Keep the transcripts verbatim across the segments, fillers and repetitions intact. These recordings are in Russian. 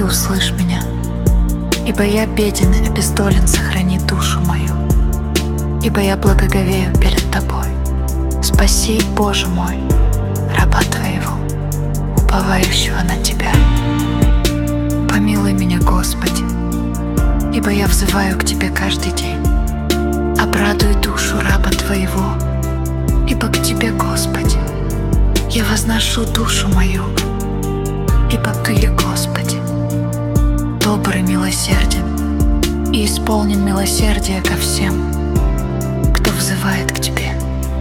услышь меня, ибо я беден и обездолен, сохрани душу мою, ибо я благоговею перед Тобой. Спаси, Боже мой, раба Твоего, уповающего на Тебя. Помилуй меня, Господи, ибо я взываю к Тебе каждый день. Обрадуй душу раба Твоего, ибо к Тебе, Господи, я возношу душу мою, ибо Ты, Господи, добрый, милосерден и исполнен милосердия ко всем, кто взывает к Тебе.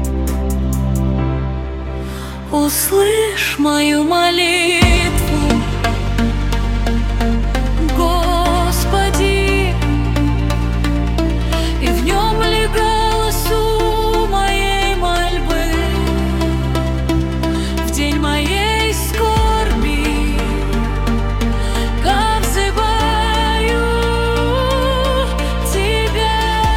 Услышь мою молитву, Господи, и в нем ли голосу моей мольбы в день моей скорби, как взываю Тебя.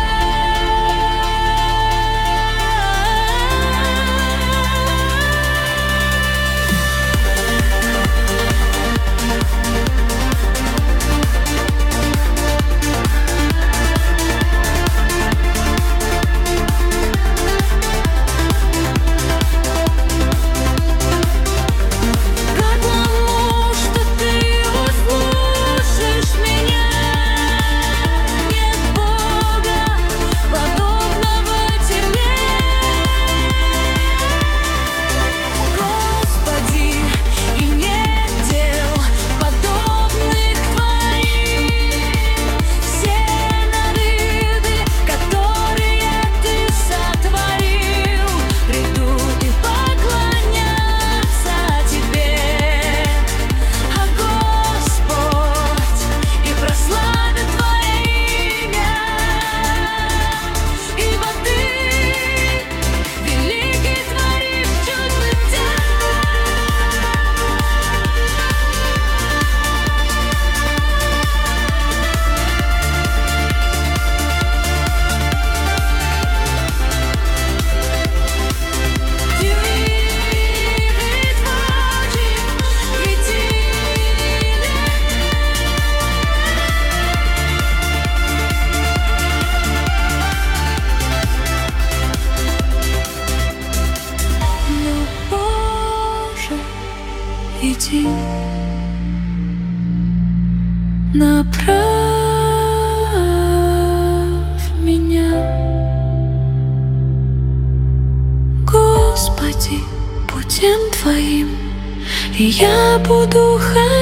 Иди, направь меня, Господи, путем Твоим, и я буду ходить.